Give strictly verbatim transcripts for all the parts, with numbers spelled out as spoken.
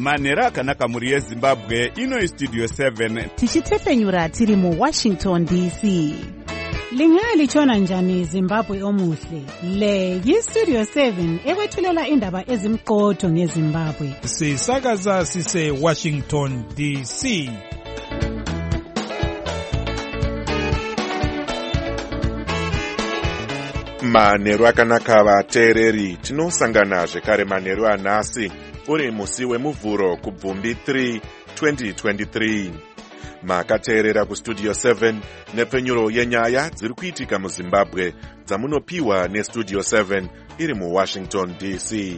manhero akanaka mhuri yezimbabwe. Ino istudio seven tichitefenyura tiri muwashington D C. Lingalitshona njani Zimbabwe omuhle? Le yistudio seven ekwethulela indaba ezimqotho ngeZimbabwe. Sisakaza sise Washington D C. Manhero akanaka vateereri, tinosangana zvekare manhero anhasi uri musi wemuvhuro kubvumbi three twenty twenty-three. Makateerera kustudio seven nepfenyuro yenyaya dziri kuitika muZimbabwe dzamunopiwa nestudio seven iri muWashington D C.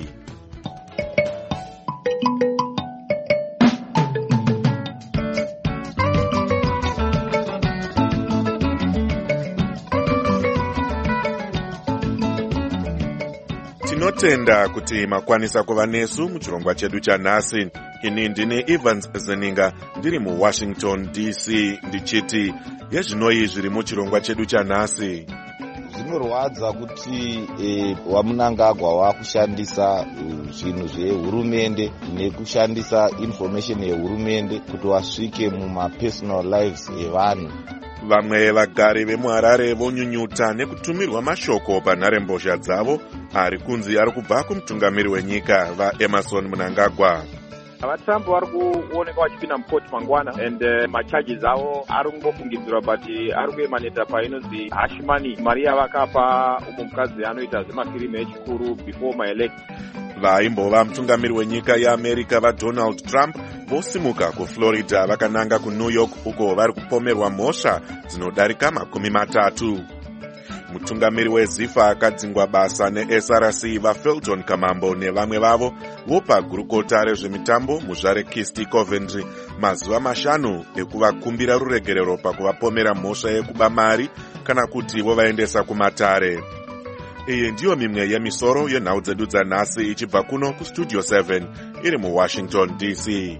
Tinotenda kuti makwanisa kuva nesu muchirongwa chedu chanhasi. Ini ndine Evans Zeninga ndiri muWashington D C ndichiti yezvinoi zviri muchirongwa chedu chanhasi. Zvinorwadza kuti e, wamunangagwa wakushandisa zvinhu zvehurumende nekushandisa information yehurumende kuti wasvike mumapersonal lives evanhu. Vamwe vagari vemuHarare vonyunyuta nekutumirwa mashoko panharembozha dzavo ari kunzi ari kubva kumutungamiri wenyika vaEmmerson Mnangagwa. VaTrump vari kuoneka vachipinda mukoti mangwana and uh, macharges avo ari kungofungidzirwa but ari kuemaneta painonzi hush money, mari yavakapa umwe mukadzi anoita zvemafirimu echikuru before my elect. Vaimbova mutungamiri wenyika yeAmerica vaDonald Trump vosimuka kuFlorida vakananga kuNew York uko vari kupomerwa mhosva dzinodarika makumi matatu. Mutungamiri weZIFA akadzingwa basa neS R C vaFelton Kamambo nevamwe vavo vopa gurukota rezvemitambo muzvare Kisti Coventry mazuva mashanu ekuvakumbira ruregerero pakuvapomera mhosva yekuba mari kana kuti vovaendesa kumatare. Iyi ndiyo mimwe yemisoro yenhau dzedu dzanhasi ichibva kuno kustudio seven iri muWashington D C.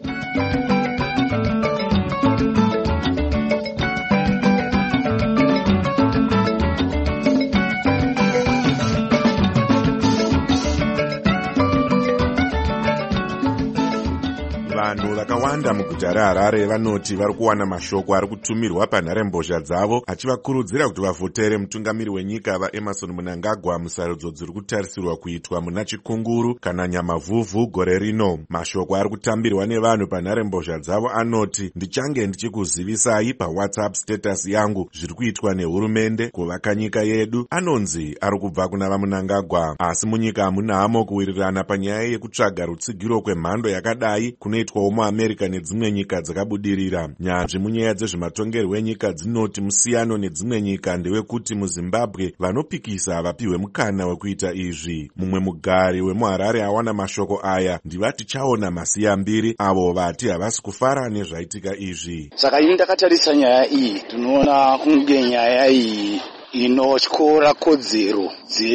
Vanhu vakawanda muguta reHarare vanoti vari kuwana mashoko ari kutumirwa panharembozha dzavo achivakurudzira kuti vavhotere mutungamiri wenyika vaEmmerson Mnangagwa musarudzo dziri kutarisirwa kuitwa muna Chikunguru kana Nyamavhuvhu gore rino. Mashoko ari kutambirwa nevanhu panharembozha dzavo anoti, ndichange ndichikuzivisai paWhatsApp status yangu zviri kuitwa nehurumende kuvaka nyika yedu. Anonzi ari kubva kuna vaMnangagwa, asi munyika hamuna hamo kuwirirana panyaya yekutsvaga rutsigiro kwemhando yakadai kunoitwa muAmerica nedzimwe nyika dzakabudirira. Nyanzvi munyaya dzezvematongerwo enyika dzinoti musiyano nedzimwe nyika ndewekuti muZimbabwe vanopikisa havapiwe mukana wekuita izvi. Mumwe mugari wemuHarare awana mashoko aya ndivati chaona masiyambiri avo vati havasi kufara nezvaitika izvi. Saka ini ndakatarisa nyaya iyi, tinoona kunge nyaya iyi inotyora kodzero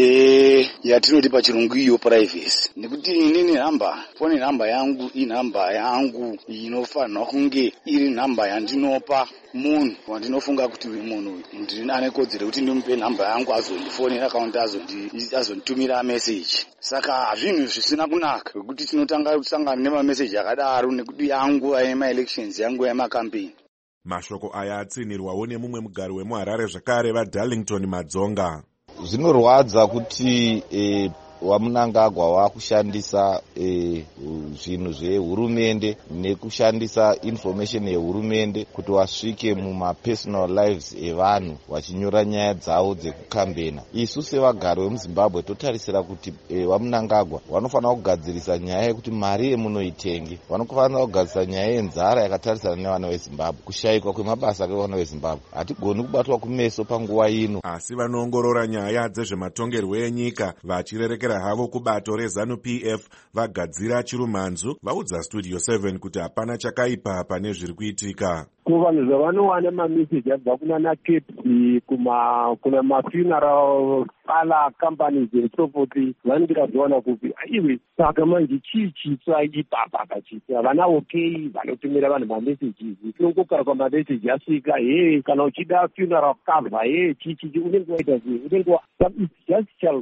dze yatinoti pachirungu iyo privacy, nekuti inini nhamba foni nhamba yangu inhamba yangu inofanirwa kunge iri nhamba yandinopa munhu wandinofunga kuti uyu munhu ane kodzero kuti ndimupe nhamba yangu azondifonera akaunti azonditumira meseji. Saka hazvinhu zvisina kunaka kuti tinotanga kusangana nemameseji akadaro nekuti yangu ayemaelections yangu ayemacampaign. Mashoko aya atsinirwawo nemumwe mugari wemuHarare zvakare vaDarlington Madzonga. Zvinorwadza kuti e, waMnangagwa wakushandisa e, zvinhu zvehurumende nekushandisa information yehurumende kuti wasvike mumapersonal lives evanhu wachinyora nyaya dzavo dzekukambena. Isu sevagari vemuZimbabwe totarisira kuti e, waMnangagwa vanofanira kugadzirisa nyaya yekuti mari yemunoitenge, vanofanira kugadzirisa nyaya yenzara yakatarisana nevana veZimbabwe, kushayikwa kwemabasa kwevana veZimbabwe. Hatigoni kubatwa kumeso panguva ino. Asi vanoongorora nyaya dzezvematongerwo enyika vachirerekera havo kubato reZANU P F vagadzira chirumanzu vaudza studio seven kuti hapana chakaipa pane zviri kuitika. Kuvanhu zvavanowana mameseji abva kuna naKepsi kuma kuna mafuneral pala companies dzesopoti vanenge vazowana kupi iwe. Saka manje chii chitsva ipapa pachitsva vana okay vanotumira vanhu mameseji tinongokara kwamameseji asvika he kana uchida funeral cover he chichi unenge waita sei unenge it's just childish.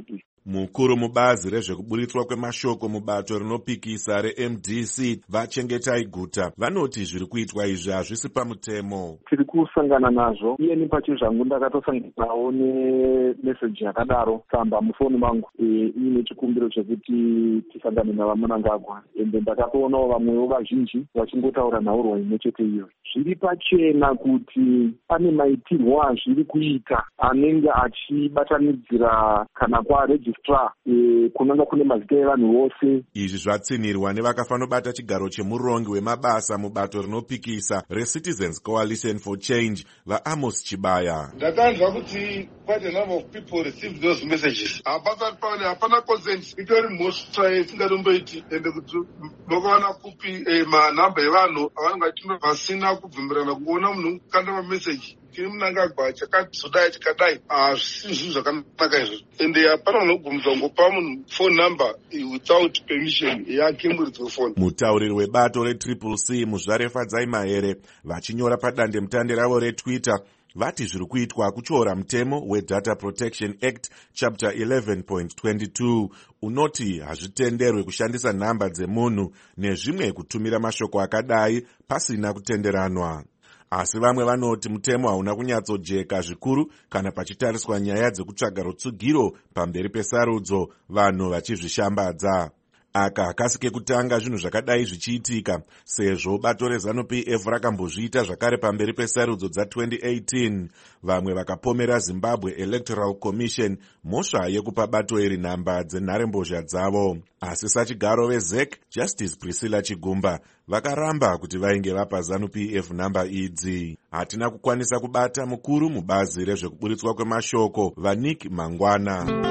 Mukuru mubazi rezvekuburitswa kwemashoko mubato rinopikisa re-M D C Vachengetai Guta vanoti zviri kuitwa izvi hazvisi pamutemo. Tiri kusangana nazvo, iye ni pacho zvangu ndakatosanganawo nemeseji yakadaro tsamba mufoni mangu iine chikumbiro chekuti tisangane navaMnangagwa, ende ndakatoonawo vamwewo vazhinji vachingotaura nhaurwa imwe chete iyo. Zviri pachena kuti pane maitirwo azviri kuita anenge achibatanidzira kana kwaregistrar e, kunanga kune mazita evanhu vose. Izvi zvatsinirwa nevakafanobata chigaro chemurongi wemabasa mubato rinopikisa reCitizens Coalition for Change vaAmos Chibaya. Ndakanzwa kuti quite a number of people received those messages. Apasati pale hapana consent itori mhosva yetingatomboiti ende kuti vakawana kupi manhamba evanhu avanenge vachima vasina kubvumirana kuona munhu kukanda mameseji tiri Mnangagwa chakazodai chikadai hazvisi zvinhu zvakanaka izvozvo ende hapana unogumisa kungopa munhu phone number without permission yake muridzo phone. Mutauriri webato re-Triple C Muzvarefadzai Mahere vachinyora padande mutande ravo reTwitter vati zviri kuitwa kuchoora mutemo weData Protection Act chapter eleven point twenty-two unoti hazvitenderwe kushandisa nhamba dzemunhu nezvimwe kutumira mashoko akadai pasina kutenderanwa. Asi vamwe vanoti mutemo hauna kunyatsojeka zvikuru kana pachitariswa nyaya dzekutsvaga rutsugiro pamberi pesarudzo vanhu vachizvishambadza. Aka hakasi kekutanga zvinhu zvakadai zvichiitika sezvo bato reZANU-P F rakambozviita zvakare pamberi pesarudzo dza-twenty eighteen vamwe vakapomera Zimbabwe Electoral Commission mhosva yekupa bato iri nhamba dzenharembozha dzavo. Asi sachigaro veZ E C Justice Priscilla Chigumba vakaramba kuti vainge vapa ZANU-P F nhamba idzi. Hatina kukwanisa kubata mukuru mubazi rezvekuburitswa kwemashoko vaNick Mangwana.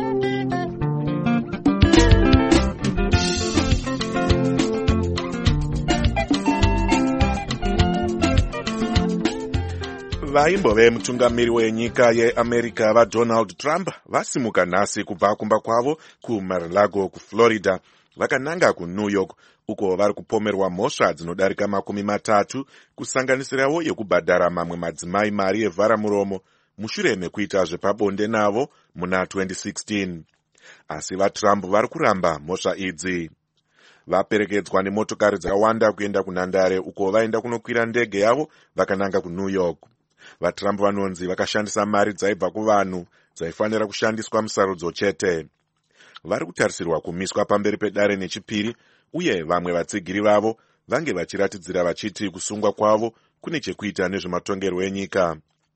Vaimbove mutungamiri wenyika yeAmerica vaDonald Trump vasimuka nhasi kubva kumba kwavo kuMar-a-Lago kuFlorida vakananga kuNew York uko vari kupomerwa mhosva dzinodarika makumi matatu kusanganisirawo yekubhadhara mamwe madzimai mari yevharamuromo mushure mekuita zvepabonde navo muna twenty sixteen. Asi vaTrump vari kuramba mhosva idzi. Vaperekedzwa nemotokari dzakawanda kuenda kunhandare uko vaenda kunokwira ndege yavo vakananga kuNew York. VaTrump vanonzi vakashandisa mari dzaibva kuvanhu dzaifanira kushandiswa musarudzo chete. Vari kutarisirwa kumiswa pamberi pedare nechipiri uye vamwe vatsigiri vavo vange vachiratidzira vachiti kusungwa kwavo kune chekuita nezvematongerwo enyika.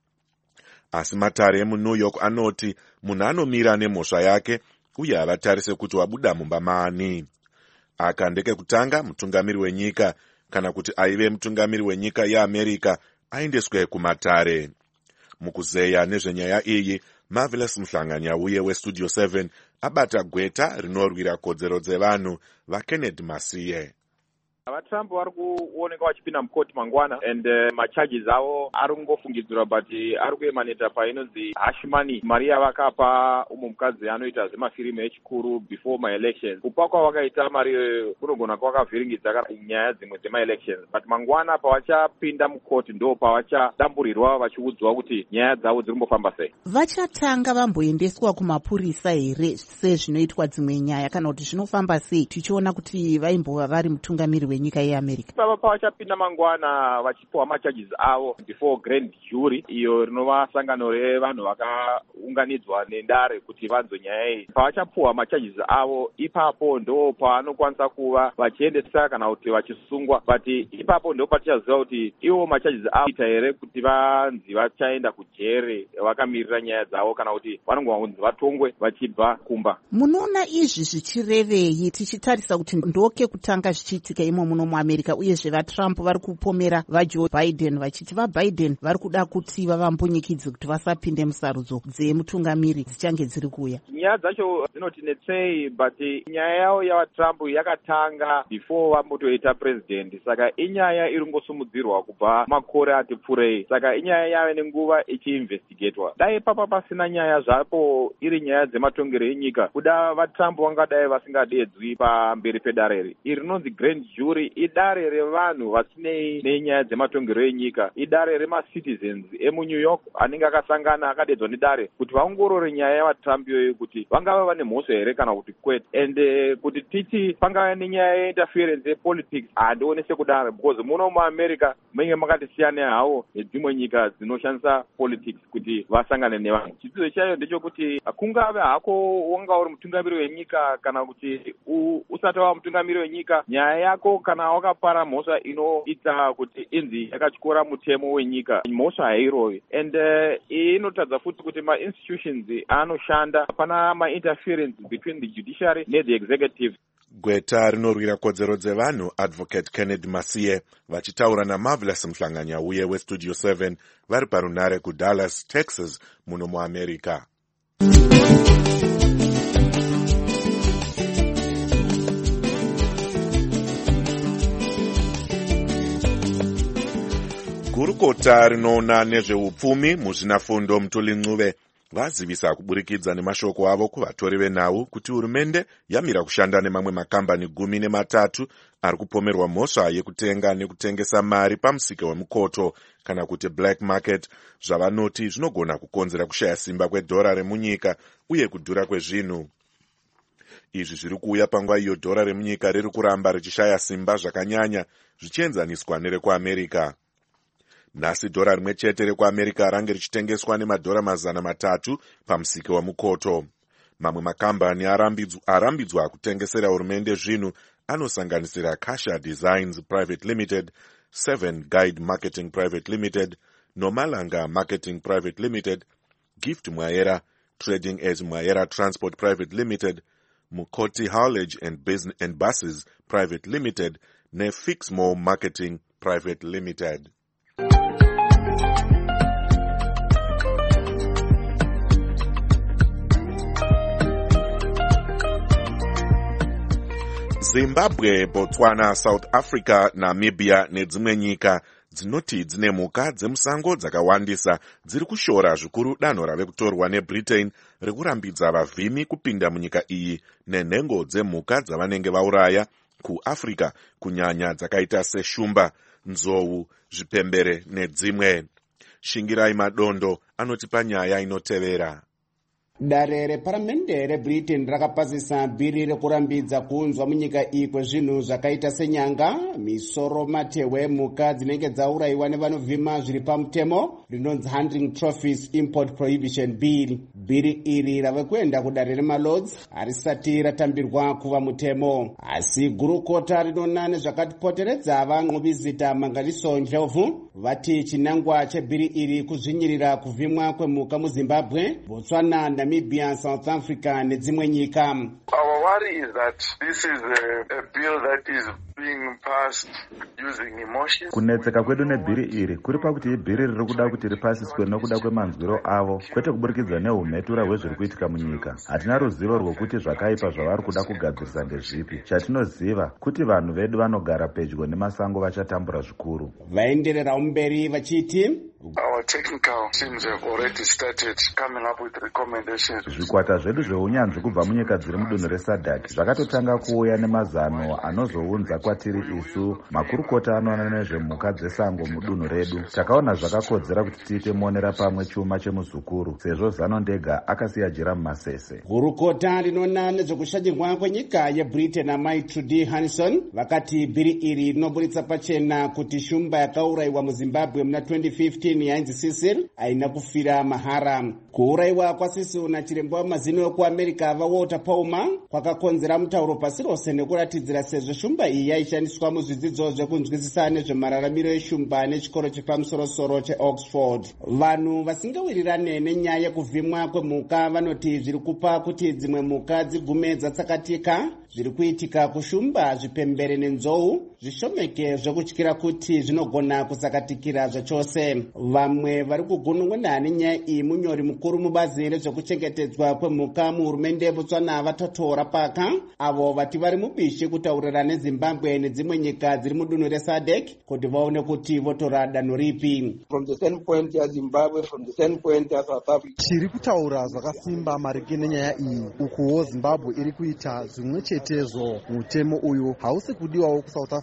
Asi matare emuNew York anoti munhu anomira nemhosva yake uye havatarise kuti wabuda mumba maani. Aka ndekekutanga mutungamiri wenyika kana kuti aive mutungamiri wenyika yeAmerica aendeswe kumatare. Mukuzeya nezvenyaya iyi Marvelous Mhlanganyauye weStudio seven abata gweta rinorwira kodzero dzevanhu vaKenneth Masiye. VaTrump vari kuoneka vachipinda mukoti mangwana and uh, macharges avo ari kungofungidzirwa but ari kuemaneta painonzi hush money, mari yavakapa umwe mukadzi anoita zvemafirimu echikuru before my elections. Kupa kwavakaita mari kunogona kwakavhiringidza nyaya dzimwe dzema elections but mangwana pavachapinda mukoti ndo pavachadamburirwa vachiudzwa kuti nyaya dzavo dziri kumbofamba sei. Vachatanga vamboendeswa kumapurisa here sezvinoitwa dzimwe nyaya kana kuti zvinofamba sei tichiona kuti vaimbova vari mutungamiri wenyika yeAmerica? Pava pavachapinda mangwana vachipiwa macharges avo before grand jury iyo rinova sangano revanhu vakaunganidzwa nendare kuti vanzwe nyaya iyi. Pavachapiwa macharges avo ipapo ndo pavanokwanisa kuva vachiendesa kana kuti vachisungwa but ipapo ndo patichaziva kuti ivo macharges avo ita here kuti vanzi vachaenda kujere vakamirira nyaya dzavo kana kuti vanongonzi vatongwe vachibva kumba. Munoona izvi zvichirevei tichitarisa kuti ndoke kutanga zvichiitika imo muno muAmerica uyezve vaTrump vari kupomera vaJoe Biden vachiti vaBiden vari kuda kuti vavambunyikidzwe kuti vasapinde musarudzo dzemutungamiri dzichange dziri kuuya. Nyaya dzacho dzinotinetsei but nyaya yavo yavaTrump yakatanga before vambotoita president, saka inyaya iri kungosumudzirwa kubva makore ati pfurei, saka inyaya yave nenguva ichiinvestigatwa. Dai papa pasina nyaya zvapo iri nyaya dzematongero enyika kuda vaTrump vangadai vasingadedzwi pamberi pedare iri rinonzi grand jury kuri idare revanhu vasinei nenyaya dzematongero enyika, idare remacitizens emuNew York anenge akasangana akadedzwa nedare kuti vaongorore nyaya yavatrump iyoyo kuti vangava vane mhosva here kana kuti kwete. And uh, kuti titi pangava nenyaya yeinterference yepolitics handione sekudaro, because muno muamerica munenge makati siyana hawo nedzimwe nyika dzinoshandisa politics kuti vasangane nevanhu. Chidzidzo chayo ndechokuti kungave hako wanga uri mutungamiri wenyika kana kuti usati wava mutungamiri wenyika, nyaya yako kana wakapara mhosva inoita kuti inzi yakatyora mutemo wenyika, mhosva hairovi. And uh, inotadza futi kuti ma-institutions anoshanda pana ma-interference between the judiciary ne-the executive. Gweta rinorwira kodzero dzevanhu Advocate Kennedy Masiye vachitaura naMarvelous Mhlanganya uye weStudio seven vari parunare kuDallas, Texas muno muAmerica. Gurukota rinoona nezveupfumi muzvinafundo Mutuli Ncube vazivisa kuburikidza nemashoko avo kuvatori venhau kuti hurumende yamira kushanda nemamwe makambani gumi nematatu ari kupomerwa mhosva yekutenga nekutengesa mari pamusika wemukoto kana kuti black market, zvavanoti zvinogona kukonzera kushaya simba kwedhora remunyika uye kudhura kwezvinhu. Izvi zviri kuuya panguva iyo dhora remunyika riri kuramba richishaya simba zvakanyanya zvichienzaniswa nerekuAmerica. Nhasi dhora rimwe chete rekuAmerica range richitengeswa nemadhora mazana matatu pamusika wemukoto. Mamwe makambani arambidzwa, arambidzwa kutengesera hurumende zvinhu anosanganisira Kasha Designs Private Limited, Seven Guide Marketing Private Limited, Nomalanga Marketing Private Limited, Gift Mwayera Trading as Mwayera Transport Private Limited, Mukoti Haulage and Business and Buses Private Limited, ne Fixmore Marketing Private Limited. Zimbabwe, Botswana, South Africa, Namibia nedzimwe nyika dzinoti dzine mhuka dzemusango dzakawandisa dziri kushora zvikuru danho rave kutorwa neBritain rekurambidza vavhimi kupinda munyika iyi nenhengo dzemhuka dzavanenge vauraya kuAfrica, kunyanya dzakaita seshumba, nzou, zvipembere nedzimwe. Shingirai Madondo anoti panyaya inotevera. Dare reparamende reBritain rakapazisa bhiri rekurambidza kuunzwa munyika iyi kwezvinhu zvakaita senyanga, misoro, matewe, mhuka dzinenge dzaurayiwa nevanovhima zviri pamutemo, rinonzi Hunting Trophies Import Prohibition Bill. Bhiri iri rave kuenda kudare remalords harisati ratambirwa kuva mutemo, asi gurukota rinoona nezvakatipoteredza van'ovizita Manganiso Ndlovu vati chinangwa chebhiri iri kuzvinyirira kuvhimwa kwemhuka muZimbabwe, Botswana, Namibia, South Africa nedzimwe nyika. Our worry is that this is a, a bill that is being passed using emotion. Kunetseka kwedu nebhiri iri kuri pakuti ibhiri riri kuda kuti ripasiswe nokuda kwemanzwiro avo kwete kuburikidza neumhetura hwezviri kuitika munyika. Hatina ruzivo rwokuti zvakaipa zvavari kuda kugadzirisa ndezvipi. Chatinoziva kuti vanhu vedu vanogara pedyo nemasango vachatambura zvikuru. Vaenderera mberi vachiti our technical teams have already started coming up with recommendations. Zvikwata zvedu zveunyanzvi kubva munyika dziri mudunhu reSADC zvakatotanga kuuya nemazano anozounza kwatiri isu makurukota anoona nezvemhuka dzesango mudunhu redu. Takaona zvakakodzera kuti tiite monera pamwe chuma chemuzukuru sezvo zano ndega akasiya jira mumasese. Gurukota rinoona nezvekushanyirwa kwenyika yeBritain naMai Trudy Hanson vakati bhiri iri rinoburitsa pachena kuti shumba yakaurayiwa muZimbabwe muna twenty fifteen yainzi Cecil aina kufira mahara. Kuurayiwa kwaCecil nachirembo wamazino ekuAmerica vaWalter Palmer kwakakonzera mutauro pasi rose nekuratidzira sezvo shumba iyi yaishandiswa muzvidzidzo zvekunzwisisa nezvemararamiro eshumba nechikoro chepamusorosoro cheOxford. Vanhu vasingawirirane nenyaya yekuvhimwa kwemhuka vanoti zviri kupa kuti dzimwe mhuka dzigume dzatsakatika zviri kuitika kushumba, zvipembere nenzou zvishomeke zvekutyira kuti zvinogona kusakatikira zvachose. Vamwe vari kugunun'una nenyaya iyi munyori mukuru mubazi rezvekuchengetedzwa kwemhuka muhurumende Botswana vatotora paka avo vati vari mubishi kutaurira neZimbabwe nedzimwe nyika dziri mudunhu reSADC kuti vaone kuti votora danho ripi. From the standpoint ya Zimbabwe, from the standpoint ya South Africa, tiri kutaura zvakasimba maringe nenyaya iyi. Ukuwo Zimbabwe iri kuita zvimwe chetezvo. Mutemo uyu hausi kudiwawo kuSouth Africa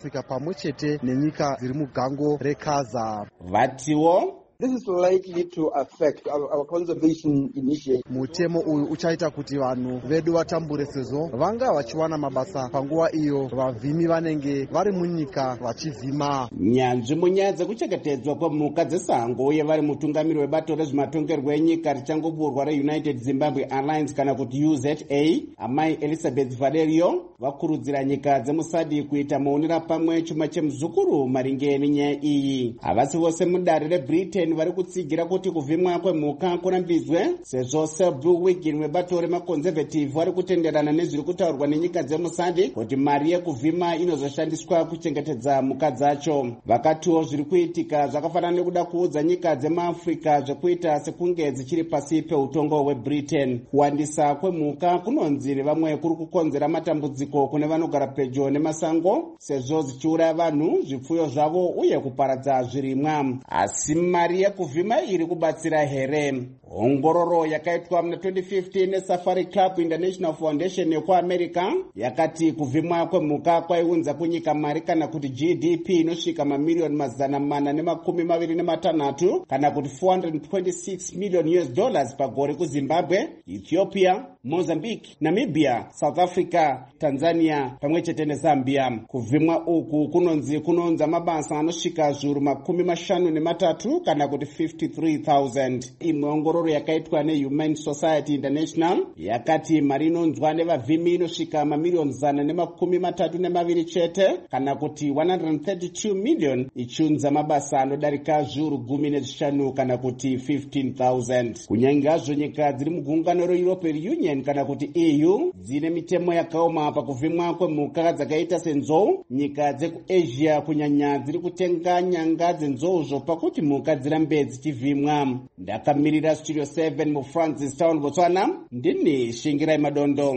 Africa pamwe chete nenyika dziri mugango rekaza. Vatiwo This is likely to affect our, our conservation initiative. Mutemo uyu uchaita kuti vanhu vedu vatambure sezvo vanga vachiwana mabasa panguva iyo vavhimi vanenge vari munyika vachivhima. Nyanzvi munyaya dzekuchengetedzwa kwemhuka dzesango uye vari mutungamiri webato rezvematongerwo enyika richangopurwa reUnited Zimbabwe Alliance kana kuti U Z A, amai Elizabeth Valerio vakurudzira nyika dzemusadi kuita maonera pamwe chuma chemuzukuru maringe nenyaya iyi. Havasi vose mudare reBritain vari kutsigira kuti kuvhimwa kwemhuka kurambidzwe, sezvo Selby Wiggin webato remaconservative vari kutenderana nezviri kutaurwa nenyika dzemusadi kuti mari yekuvhima inozoshandiswa kuchengetedza mhuka dzacho. Vakatiwo zviri kuitika zvakafanana nekuda kuudza nyika dzemaAfrica zvekuita sekunge dzichiri pasi peutongo hweBritain. Kuwandisa kwemhuka kunonzi nevamwe kuri kukonzera matambudziko kune vanogara pedyo nemasango, sezvo dzichiuraya vanhu, zvipfuyo zvavo uye kuparadza zvirimwa. Asi mari yekuvhima iri kubatsira here? Ongororo yakaitwa muna twenty fifteen neSafari Club International Foundation yekuAmerica yakati kuvhimwa kwemhuka kwaiunza kunyika mari kana kuti G D P inosvika mamiliyoni mazana mana nemakumi maviri nematanhatu kana kuti four hundred twenty-six million U S dollars pagore kuZimbabwe, Ethiopia, Mozambique, Namibia, South Africa, Tanzania pamwe chete neZambia. Kuvhimwa uku kunonzi kunounza mabasa anosvika zviuru makumi mashanu nematatu kana kuti fifty-three thousand. Imwe ongororo yakaitwa neHumane Society International yakati mari inonzwa nevavhimi inosvika mamiliyoni zana nemakumi matatu nemaviri chete kana kuti one hundred thirty-two million, ichiunza mabasa anodarika zviuru gumi nezvishanu kana kuti fifteen thousand. Kunyangazvo nyika dziri mugungano reEuropean Union kana kuti E U dzine mitemo yakaoma pakuvhimwa kwemhuka dzakaita senzou, nyika dzekuAsia kunyanya dziri kutenga nyanga dzenzouzo pakuti mhuka dzirambe dzichivhimwa. Ndakamirira Studio seven mu Francis Town, Botswana, ndini Shingirai Madondo.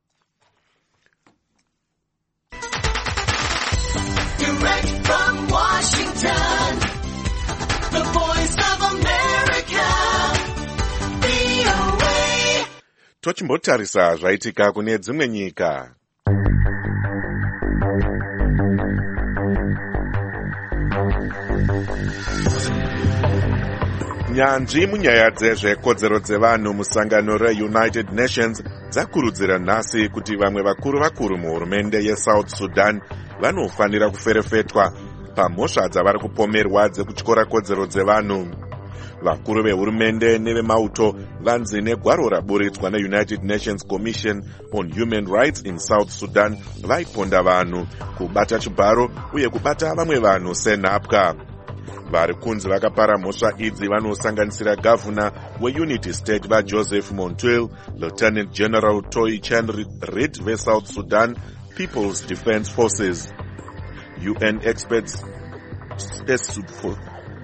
Direct from Washington, the voice of America, V O A. Tochimbotarisa zvaitika kune dzimwe nyika. Nyanzvi munyaya dzezvekodzero dzevanhu musangano reUnited Nations dzakurudzira nhasi kuti vamwe vakuru vakuru muhurumende yeSouth Sudan vanofanira kuferefetwa pamhosva dzavari kupomerwa dzekutyora kodzero dzevanhu. Vakuru vehurumende nevemauto vanzi negwaro raburitswa neUnited Nations Commission on Human Rights in South Sudan vaiponda vanhu, kubata chibharo uye kubata vamwe vanhu senhapwa. Vari kunzi vakapara mhosva idzi vanosanganisira gavhuna weUnity State vaJoseph Montouil, Lieutenant General Toy Chan Reid veSouth Sudan People's Defense Forces. U N experts for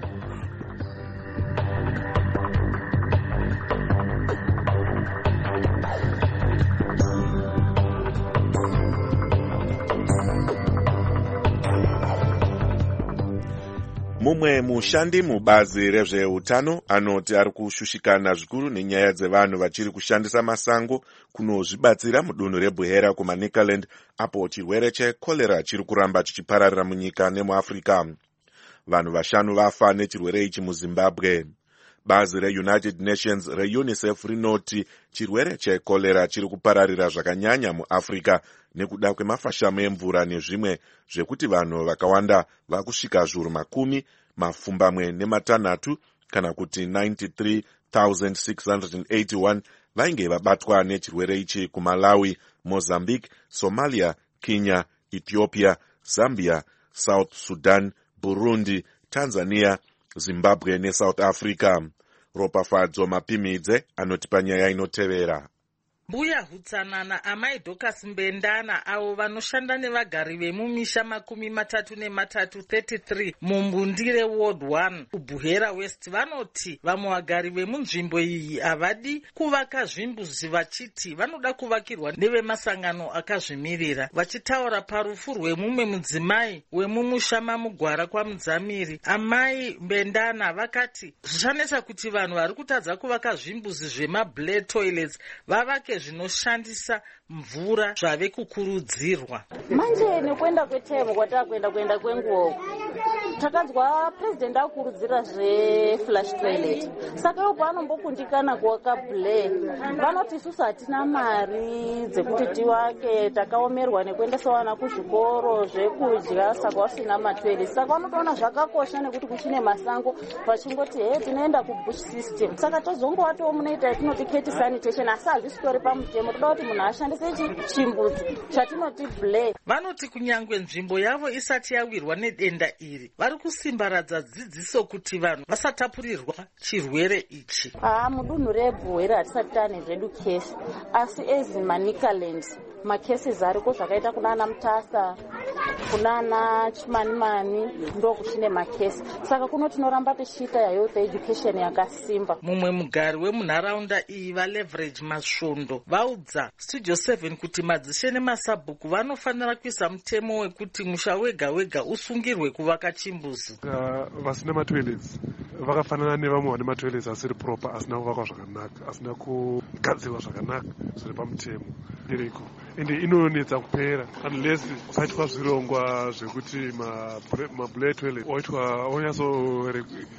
mumwe mushandi mubazi rezveutano anoti ari kushushikana zvikuru nenyaya dzevanhu vachiri kushandisa masango kunozvibatsira mudunhu reBuhera kumaNicaland apo chirwere chekorera chiri kuramba chichipararira munyika nemuAfrica. Vanhu vashanu vafa nechirwere ichi muZimbabwe. Bazi reUnited Nations reUNICEF rinoti chirwere chekorera chiri kupararira zvakanyanya muAfrica nekuda kwemafashamo emvura nezvimwe zvekuti vanhu vakawanda vakusvika zviuru makumi mapfumbamwe nematanhatu kana kuti ninety-three thousand six hundred eighty-one vainge vabatwa nechirwere ichi kuMalawi, Mozambique, Somalia, Kenya, Ethiopia, Zambia, South Sudan, Burundi, Tanzania, Zimbabwe neSouth Africa. Ropafadzo Mapimidze anoti panyaya inotevera. Mbuya hutsanana amai Dorcas Mbendana avo vanoshanda nevagari vemumisha makumi matatu nematatu thirty-three mumbundire Ward one kuBuhera West vanoti vamwe vagari vemunzvimbo iyi havadi kuvaka zvimbuzi vachiti vanoda kuvakirwa nevemasangano akazvimirira. Vachitaura parufu rwemumwe mudzimai wemumusha mamugwara kwaMudzamiri, amai Mbendana vakati zvichanetsa kuti vanhu vari kutadza kuvaka zvimbuzi zvemablade toilets vavake zvinoshandisa mvura zvave kukurudzirwa. Manje nekuenda kwetemu kwatakuenda kuenda kwenguva takanzwa president akurudzira zve-flush toilet. Saka iwo pavanombokundikana kuwakabule vanoti isusu hatina mari dzekuti tivake, takaomerwa nekuendesa vana kuzvikoro zvekudya, saka vasina matoilet. Saka vanotoona zvakakosha nekuti kuchine masango vachingoti he tinoenda kubush system. Saka tozongowatiwo munoita yatinoti keti sanitation, asi hazvisitori pamutemo. Toda kuti munhu ashandise chimbudzi chatinoti blay. Vanoti kunyangwe nzvimbo yavo isati yawirwa nedenda iri, vari kusimbaradza dzidziso kuti vanhu vasatapurirwa chirwere ichi. Ah, mudunhu rebhuhera hatisati tane zvedu kesi, asi ezi maNicaland makeses ariko zvakaita kunana Mutasa, kunana Chimanimani ndo kuchine makesi. Saka kuno tinoramba tichiita ya youth education yakasimba. Mumwe mugari wemunharaunda iyi vaLeverage Masvondo vaudza Studio seven kuti madzishe nemasabhuku vanofanira kuisa mutemo wekuti musha wega wega usungirwe kuvaka chimbuzi. Uh, vasina matoilets vakafanana nevamwe vane matoilets asiri proper, asina kuvakwa zvakanaka, asina kugadzirwa zvakanaka zviri pamutemo iriko, ende inonetsa kupera unless kusaitwa zvirongwa zvekuti mabullet toilet oitwa onyatso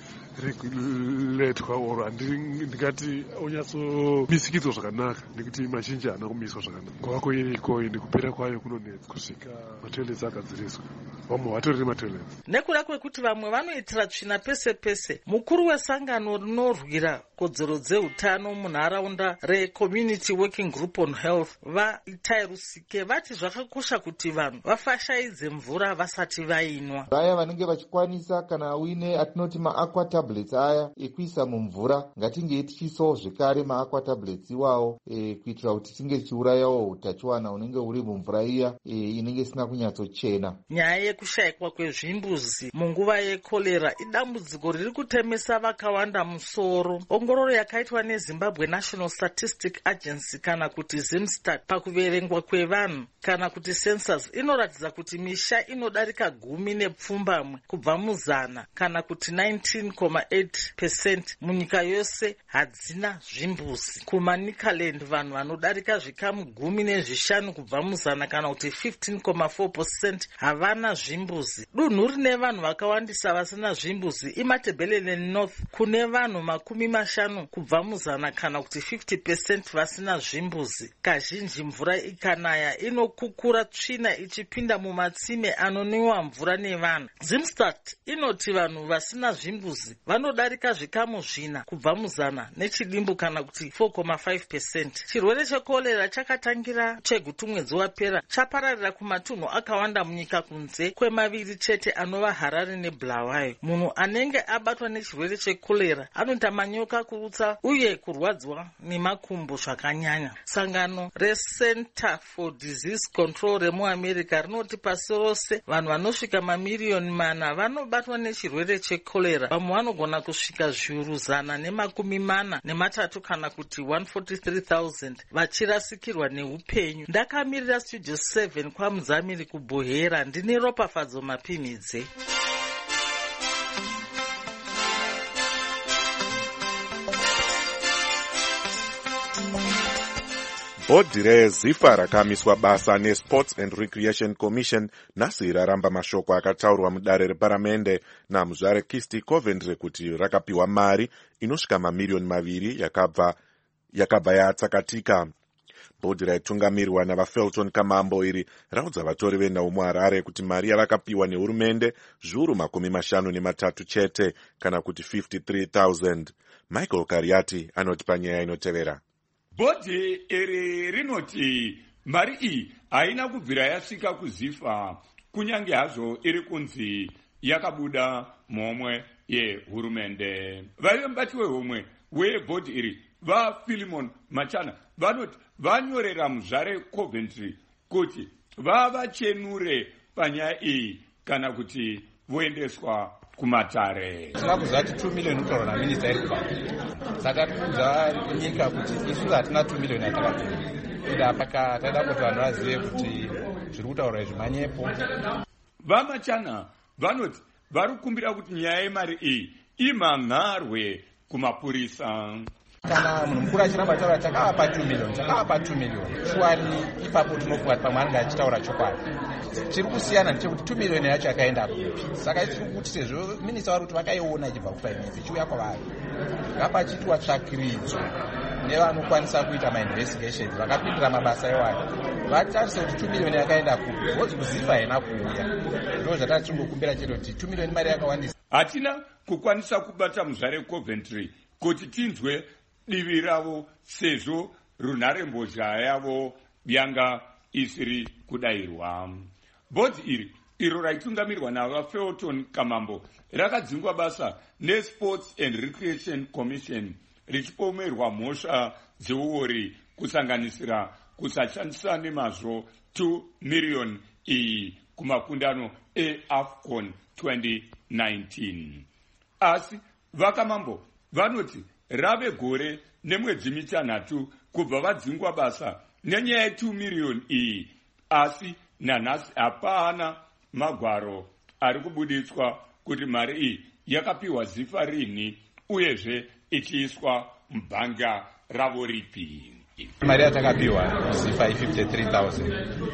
regulatwa or ndingati onyatsomisikudzwa zvakanaka, nekuti mazhinji haana kumiswa zvakanaka. Kwako iriko ende kupera kwayo kunonetsa kusvika matoilets agadziriswa. Vamwe vatoriri matoilets nekuda kwekuti vamwe vanoitira tsvina pese pese. Mukuru wesangano rinorwira kodzero dzeutano munharaunda reCommunity Working Group on Health vaItai Rusike vati zvakakosha kuti vanhu vafashaidze mvura vasati vainwa. Vaya vanenge vachikwanisa kana uine atinoti maaqua tablets aya ekuisa mumvura, ngatinge tichiisawo zvekare maaqua tablets iwawo e, kuitira kuti tinge tichiurayawo utachiwana unenge uri mumvura iya e, inenge isina kunyatsochena. Nyaya yekushayikwa kwezvimbuzi munguva yekorera idambudziko riri kutemesa vakawanda musoro. Ongororo yakaitwa neZimbabwe National Statistic Agency kana kuti Zimstat pakuverengwa kwevanhu kana kuti census inoratidza kuti misha inodarika gumi nepfumbamwe kubva muzana kana kuti nineteen point eight percent munyika yose hadzina zvimbuzi. kumaNicaland vanhu vanodarika zvikamu gumi nezvishanu kubva muzana kana kuti fifteen point four percent havana zvimbuzi. Dunhu rine vanhu vakawandisa vasina zvimbuzi iMatabeleland North kune vanhu makumi mashanu kubva muzana kana kuti fifty percent vasina zvimbuzi. Kazhinji mvura ikanaya inokukura tsvina ichipinda mumatsime anonwiwa mvura nevanhu. Zimstat inoti vanhu vasina zvimbuzi vanodarika zvikamu zvina kubva muzana nechidimbu kana kuti four point five percent. Chirwere chekorera chakatangira chegutu mwedzi wapera chapararira kumatunhu akawanda munyika kunze kwemaviri chete anova Harare neBulawayo. Munhu anenge abatwa nechirwere chekorera anoita manyoka, kurutsa uye kurwadzwa nemakumbo zvakanyanya. Sangano reCenter for Disease Control remuAmerica rinoti pasi rose vanhu vanosvika mamiriyoni mana vanobatwa nechirwere chekorera. Vamwe vanogona kusvika zviuru zana nemakumi mana nematatu kana kuti one hundred forty-three thousand vachirasikirwa neupenyu. Ndakamirira Studio seven kwamudzamiri kuBuhera, ndine Ropafadzo Mapimidze. Bhodhi reZIFA rakamiswa basa neSports and Recreation Commission nhasi raramba mashoko akataurwa mudare reparamende naMuzvare Kisti Coventry kuti rakapiwa mari inosvika mamiriyoni maviri yakabva yakabva yatsakatika. Bhodhi raitungamirirwa navaFelton Kamambo iri raudza vatori venhau muHarare kuti mari yavakapiwa nehurumende zviuru makumi mashanu nematatu chete kana kuti fifty-three thousand. Michael Kariati anoti panyaya inotevera. Bhodhi iri rinoti mari iyi haina kubvira yasvika kuZIFA kunyange hazvo iri kunzi yakabuda muhomwe yehurumende. Vaive mubati wehomwe webhodhi iri vaPhilemon Machana vanoti vanyorera Muzvare Coventry kuti vavachenure panyaya iyi kana kuti voendeswa kumatare. Tina kuziva kuti two million utaura naminista iri kubva, saka tikuudza nyika kuti isusu hatina two million yatakapinda, ende apaka taida kuti vanhu vazive kuti zviri kutaura izvi manyepo. VaMachana vanoti vari kukumbira kuti nyaya yemari iyi imhanharwe kumapurisa. kana munhu mukuru achiramba taura takavapa two million takavapa two million shuwari ipapo tinofunga kuti pamwe anenge achitaura chokwadi. Chiri kusiyana ndechekuti two million yacho yakaenda kupi. Saka tiri kuti sezvo minista vari kuti vakaiona ichibva kufinance ichiuya kwavari ngapachitwa tsvakiridzo nevanokwanisa kuita mainvestigations vakapindira mabasa iwayo vatarise kuti two million yakaenda kupi vozi kuzifa haina kuuya. Ndo zvatati tingokumbira chete kuti two million mari yakawandisa. Hatina kukwanisa kubata muzvare Coventry kuti tinzwe divi ravo sezvo runharembozha yavo yanga isiri kudayirwa. Bhodhi iri iro raitungamirwa navaFelton Kamambo rakadzingwa basa neSports and Recreation Commission richipomerwa mhosva dzeuori kusanganisira kusashandisa nemazvo two million iyi kumakundano eAFCON twenty nineteen. Asi vaKamambo vanoti rave gore nemwedzi mitanhatu kubva vadzingwa basa nenyaya ye two million iyi, asi nanhasi hapana magwaro ari kubuditswa kuti mari iyi yakapiwa zifa rini uyezve ichiiswa mubhanga ravo ripi. Mari yatakapiwa zifa i-fifty-three thousand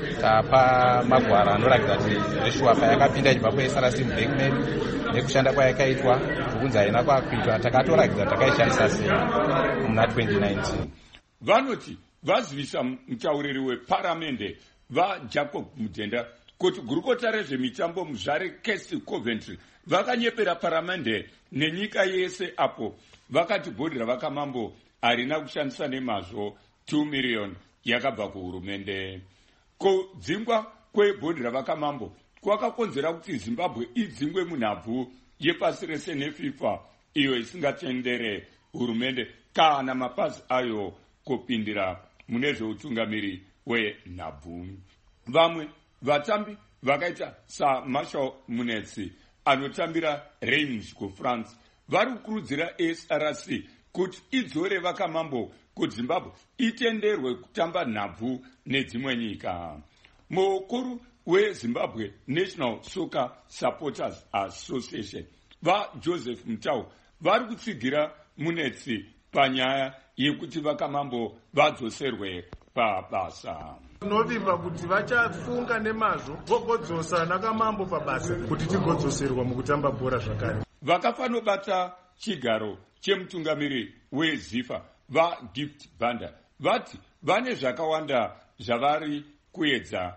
tapa magwaro anoratidza kuti reshuwapa yakapinda ichibva kuS R C mubankman nekushanda kwayakaitwa zvokunzi haina kwakuitwa takatoratidza takaishandisa sei muna twenty nineteen. Vanoti vazivisa mutauriri weparamende vaJacob Mudhenda kuti gurukota rezvemitambo muzvare Kesi Coventry vakanyepera paramende nenyika yese apo vakati bhodhi ravaKamambo harina kushandisa nemazvo two million yakabva kuhurumende. Kudzingwa kwebhodhi ravaKamambo kwakakonzera kuti Zimbabwe idzingwe munhabvu yepasi rese neFIFA iyo isingatendere hurumende kana mapazi ayo kupindira mune zveutungamiri wenhabvu. Vamwe vatambi vakaita saMarshall Munetsi anotambira Reims kuFrance vari kukurudzira S R C kuti idzore vaKamambo kuti Zimbabwe itenderwe kutamba nhabvu nedzimwe nyika. Mukuru weZimbabwe National Soccer Supporters Association vaJoseph Mutau vari kutsigira Munetsi panyaya yekuti vaKamambo vadzoserwe pabasa. Novimba kuti vachafunga nemazvo vogodzosa naKamambo pabasa kuti tigodzoserwa mukutamba bhora zvakare. Vakafanobata chigaro chemutungamiri weZIFA vaGift Banda vati vane zvakawanda zvavari kuedza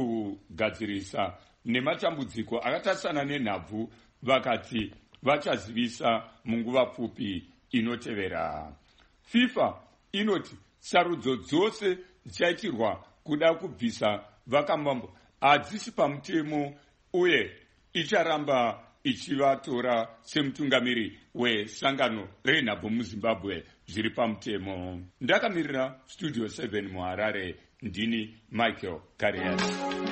kugadzirisa nematambudziko akatasana nenhabvu vakati vachazivisa munguva pfupi inotevera. FIFA inoti sarudzo dzose dzichaitirwa kuda kubvisa vaKamambo hadzisi pamutemo uye icharamba ichivatora semutungamiri wesangano renhabvu muZimbabwe zviri pamutemo. Ndakamirira Studio seven muHarare, ndini Michael Karias.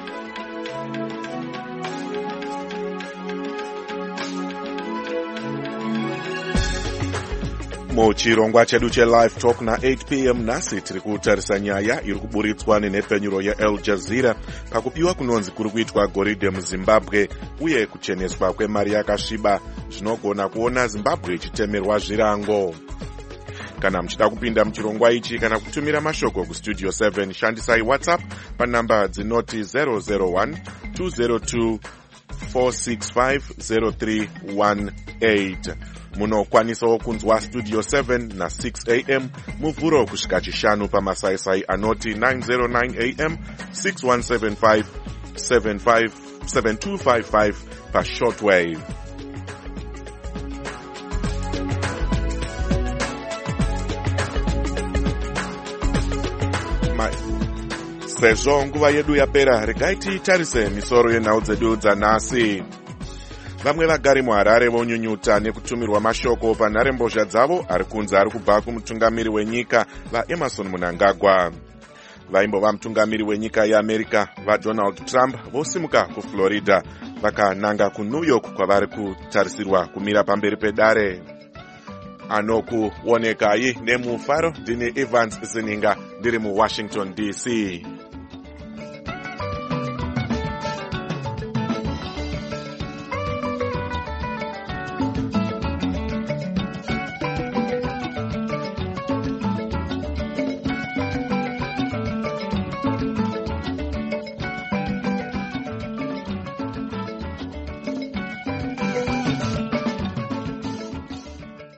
Muchirongwa chedu cheLive Talk na eight p m nhasi tiri kutarisa nyaya iri kuburitswa nenhepfenyuro yeAl Jazeera pakupiwa kunonzi kuri kuitwa goridhe muZimbabwe uye kucheneswa kwemari yakasviba zvinogona kuona Zimbabwe ichitemerwa zvirango. Kana muchida kupinda muchirongwa ichi kana kutumira mashoko kustudio seven shandisai WhatsApp panhamba dzinoti zero zero one two zero two four six five zero three one eight. Munokwanisawo kunzwa Studio seven na six a m muvhuro kusvika chishanu pamasaisai anoti nine zero nine a m six one seven five seven five seven two five five pashortwave. Sezvo nguva yedu yapera, regai titarise misoro yenhau dzedu dzanhasi. Vamwe vagari muHarare vonyunyuta nekutumirwa mashoko panharembozha dzavo ari kunzi ari kubva kumutungamiri wenyika vaEmerson Mnangagwa. Vaimbova mutungamiri wenyika yeAmerica vaDonald Trump vosimuka kuFlorida vakananga kuNew York kwavari kutarisirwa kumira pamberi pedare. Anokuonekai nemufaro ndini Evans Zininga ndiri muWashington D C.